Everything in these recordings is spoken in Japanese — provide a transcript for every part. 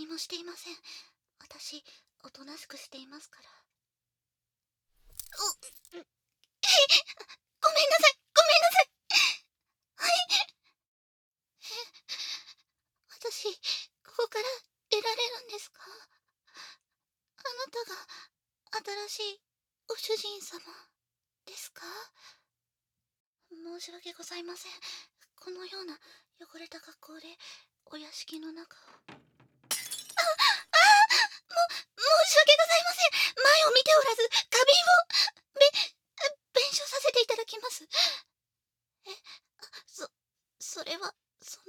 もしていません。私、おとなしくしていますから。ごめんなさい、ごめんなさい。はい。私、ここから出られるんですか？あなたが新しいご主人様ですか？申し訳ございません。このような汚れた格好でお屋敷の中を。申し訳ございません。前を見ておらず、花瓶を、弁償させていただきます。え、それは、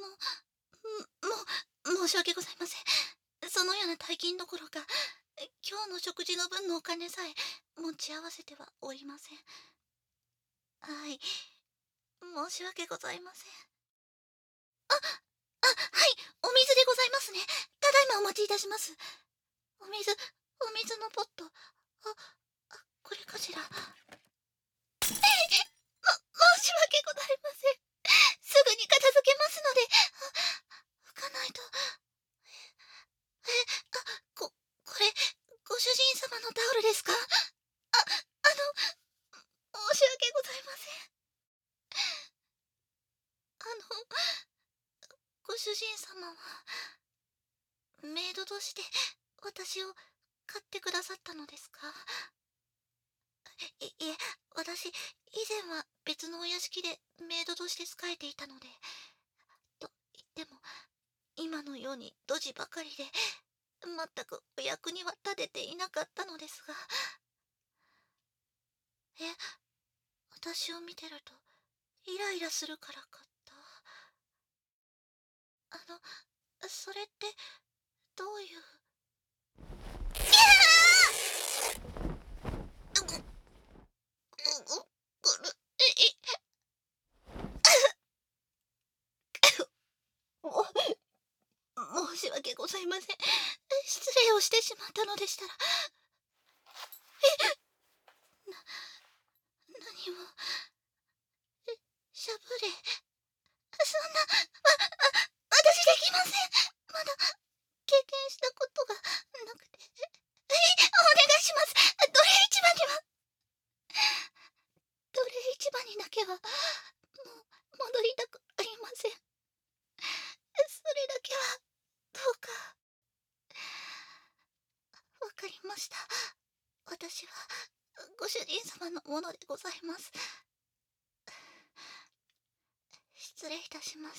申し訳ございません。そのような大金どころか、今日の食事の分のお金さえ持ち合わせてはおりません。はい、申し訳ございません。はい、お水でございますね。ただいまお待ちいたします。お水のポット。これかしら。申し訳ございません。すぐに片付けますので、拭かないと。これ、ご主人様のタオルですか？申し訳ございません。ご主人様は、メイドとして私を買ってくださったのですか？いえ、私、以前は別のお屋敷でメイドとして仕えていたので、と言っても、今のようにドジばかりで、全くお役には立てていなかったのですが、私を見てると、イライラするからかった。それって、どういう。申し訳ございません。失礼をしてしまったのでしたら。何も。しゃぶれ。そんな、私できません。まだ、経験したことがなくて。お願いします。奴隷市場には。奴隷市場にだけは、もう、戻りたくありません。それだけは、どうか。わかりました。私は、ご主人様のものでございます。失礼いたします。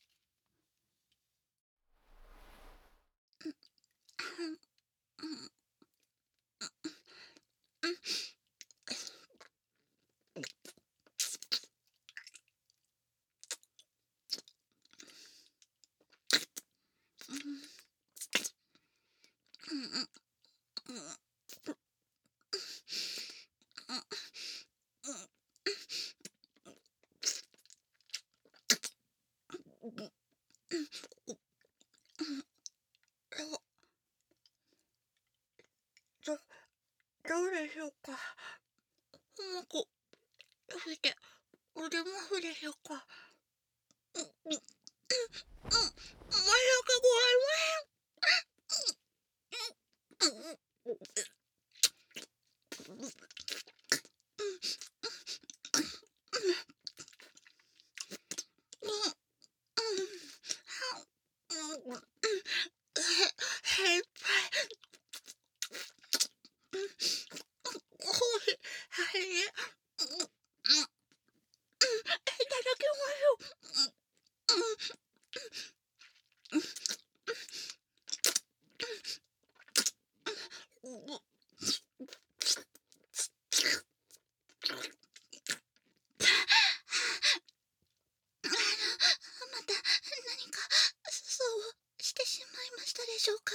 どうでしょうか。うまく拭いて腕まふでしょうか。申し訳ございません。また何か粗相をしてしまいましたでしょうか。